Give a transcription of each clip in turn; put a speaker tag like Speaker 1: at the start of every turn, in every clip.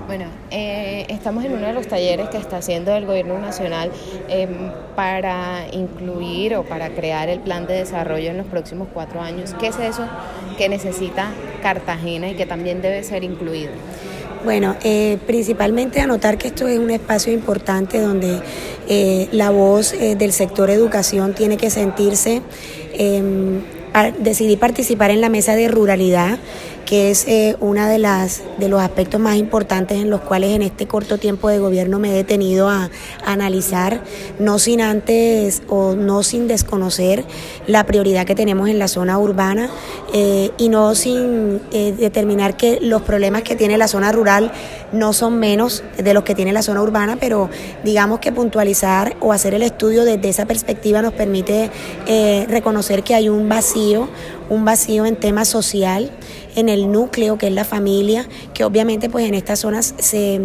Speaker 1: Bueno, estamos en uno de los talleres que está haciendo el Gobierno Nacional para incluir o para crear el plan de desarrollo en los próximos 4 años. ¿Qué es eso que necesita Cartagena y que también debe ser incluido?
Speaker 2: Bueno, principalmente anotar que esto es un espacio importante donde la voz del sector educación tiene que sentirse, decidir participar en la mesa de ruralidad, que es una de los aspectos más importantes en los cuales en este corto tiempo de gobierno me he detenido a analizar, no sin antes o no sin desconocer la prioridad que tenemos en la zona urbana y no sin determinar que los problemas que tiene la zona rural no son menos de los que tiene la zona urbana, pero digamos que puntualizar o hacer el estudio desde esa perspectiva nos permite reconocer que hay un vacío en tema social, en el núcleo que es la familia, que obviamente pues en estas zonas se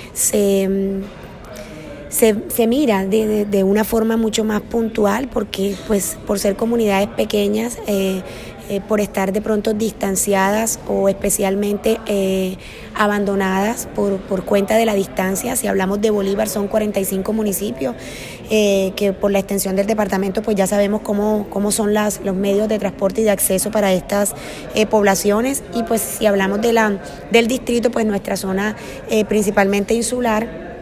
Speaker 2: mira de una forma mucho más puntual, porque pues por ser comunidades pequeñas, por estar de pronto distanciadas o especialmente abandonadas por cuenta de la distancia. Si hablamos de Bolívar, son 45 municipios que por la extensión del departamento pues ya sabemos cómo son los medios de transporte y de acceso para estas poblaciones. Y pues si hablamos del distrito, pues nuestra zona principalmente insular,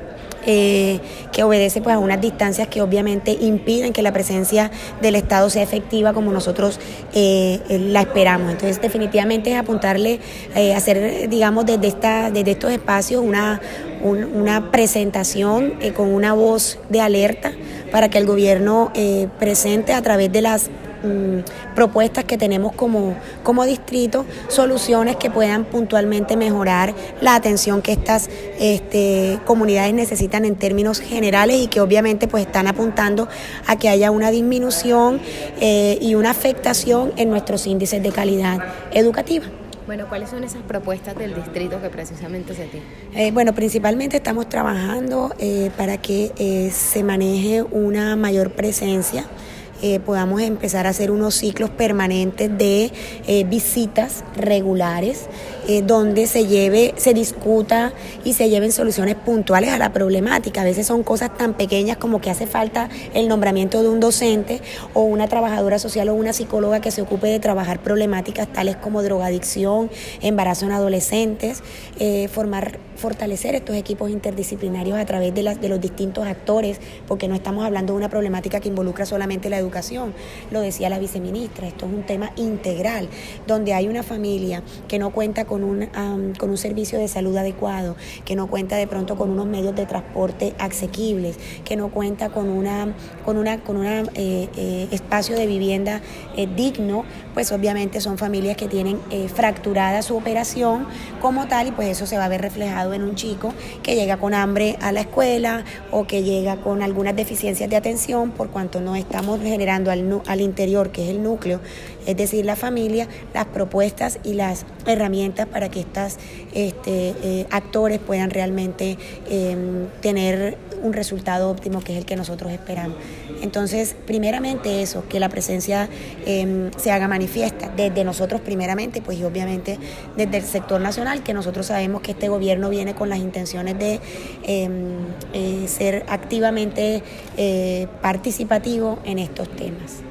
Speaker 2: que obedece pues a unas distancias que obviamente impiden que la presencia del Estado sea efectiva como nosotros la esperamos. Entonces definitivamente es apuntarle, hacer digamos desde estos espacios una presentación con una voz de alerta para que el gobierno presente a través de las propuestas que tenemos como distrito, soluciones que puedan puntualmente mejorar la atención que estas comunidades necesitan en términos generales, y que obviamente pues están apuntando a que haya una disminución y una afectación en nuestros índices de calidad educativa.
Speaker 1: Bueno, ¿cuáles son esas propuestas del distrito que precisamente se tienen?
Speaker 2: Bueno, principalmente estamos trabajando para que se maneje una mayor presencia. Podamos empezar a hacer unos ciclos permanentes de visitas regulares, donde se discuta y se lleven soluciones puntuales a la problemática. A veces son cosas tan pequeñas como que hace falta el nombramiento de un docente o una trabajadora social o una psicóloga que se ocupe de trabajar problemáticas tales como drogadicción, embarazo en adolescentes, fortalecer estos equipos interdisciplinarios a través de los distintos actores, porque no estamos hablando de una problemática que involucra solamente la educación. Lo decía la viceministra, esto es un tema integral, donde hay una familia que no cuenta con un servicio de salud adecuado, que no cuenta de pronto con unos medios de transporte asequibles, que no cuenta con un espacio de vivienda digno, pues obviamente son familias que tienen fracturada su operación como tal, y pues eso se va a ver reflejado en un chico que llega con hambre a la escuela o que llega con algunas deficiencias de atención, por cuanto no estamos generando al interior, que es el núcleo, es decir, la familia, las propuestas y las herramientas para que estos actores puedan realmente tener un resultado óptimo, que es el que nosotros esperamos. Entonces, primeramente eso, que la presencia se haga manifiesta desde nosotros primeramente, pues y obviamente desde el sector nacional, que nosotros sabemos que este gobierno viene con las intenciones de ser activamente participativo en estos temas.